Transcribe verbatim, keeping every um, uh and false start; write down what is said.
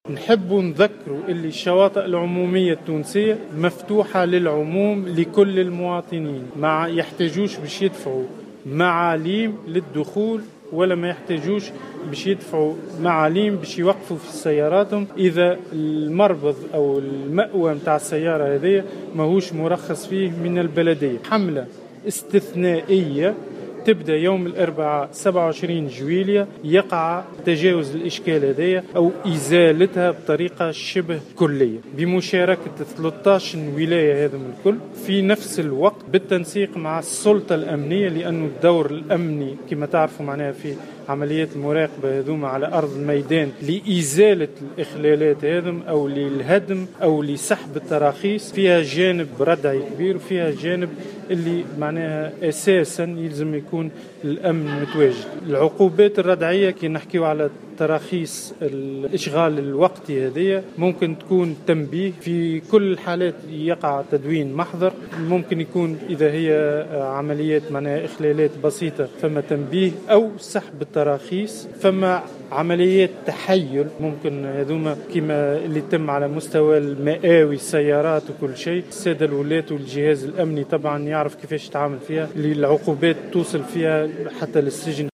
نحب نذكروا اللي الشواطئ العمومية التونسية مفتوحة للعموم لكل المواطنين، ما يحتاجوش باش يدفعوا معاليم للدخول ولا ما يحتاجوش باش يدفعوا معاليم باش يوقفوا في سياراتهم إذا المربض أو المأوى متاع السيارة هذه ماهوش مرخص فيه من البلدية. حملة استثنائية تبدأ يوم الأربعاء سبعة وعشرين جويلية، يقع تجاوز الإشكال هذه أو إزالتها بطريقة شبه كلية بمشاركة ثلاثة عشر ولاية هذا من الكل في نفس الوقت بالتنسيق مع السلطة الأمنية، لأنه الدور الأمني كما تعرفوا معناها في عمليات المراقبة هذوما على أرض الميدان لإزالة الإخلالات هذم أو للهدم أو لسحب التراخيص، فيها جانب ردعي كبير وفيها جانب اللي معناها أساسا يلزم يكون الأمن متواجد. العقوبات الردعية كي نحكيو على تراخيص الإشغال الوقتي هذه ممكن تكون تنبيه في كل الحالات، يقع تدوين محضر، ممكن يكون إذا هي عمليات معناها إخلالات بسيطة فما تنبيه أو سحب التراخيص، فما عمليات تحيل ممكن هذوما كما اللي تم على مستوى المآوي السيارات وكل شيء. السادة الولاة والجهاز الأمني طبعا يعرف كيفاش يتعامل فيها، للعقوبات توصل فيها حتى للسجن.